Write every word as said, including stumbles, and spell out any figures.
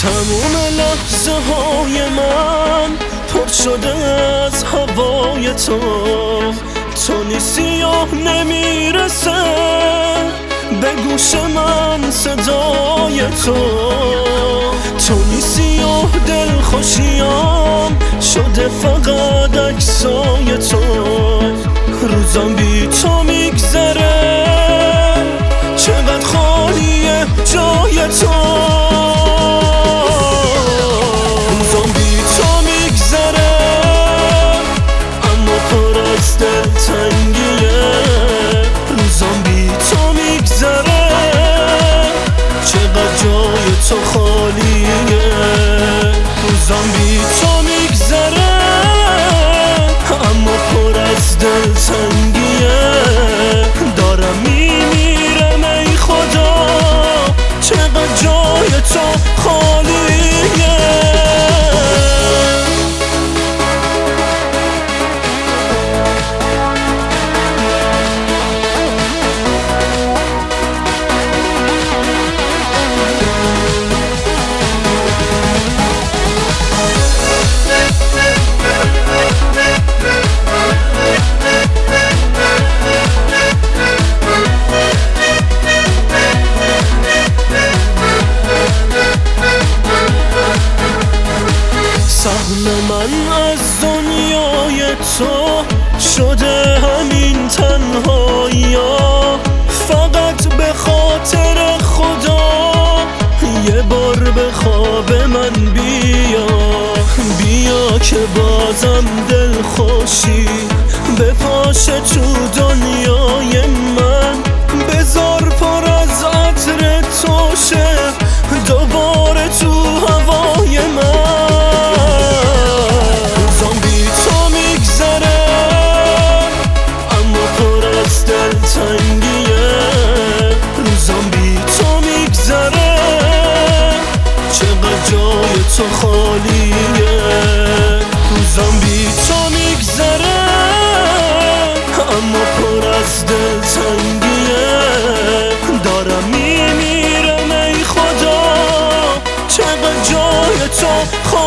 تموم لحظه های من پر شده از هوای تو، تو نیستی و نمیرسه به گوش من صدای تو، تو نیستی و دلخوشیام شده فقط عکسای تو، روزام بی تو میگذره چقدر خالیه جای تو، روزام بی تو میگذره اما پر از دلتنگیه، روزام بی تو میگذره چقدر جای تو خالیه، روزام بی تو میگذره اما پر از دلتنگیه، دارم میمیرم ای خدا چقدر جای تو خالیه. سهم من از دنیای تو شده همین تنهایی‌ها، فقط به خاطر خدا یه بار به خواب من بیا، بیا که بازم دل خوشی بپاشه تو دنیای من، بذار پر از عطر تو شه دوباره تو هوای من، دلتنگیه، روزام بی تو میگذره چقدر جای تو خالیه، روزام بی تو میگذره اما پر از دلتنگیه، دارم میمیرم ای خدا چقدر جای تو خالیه.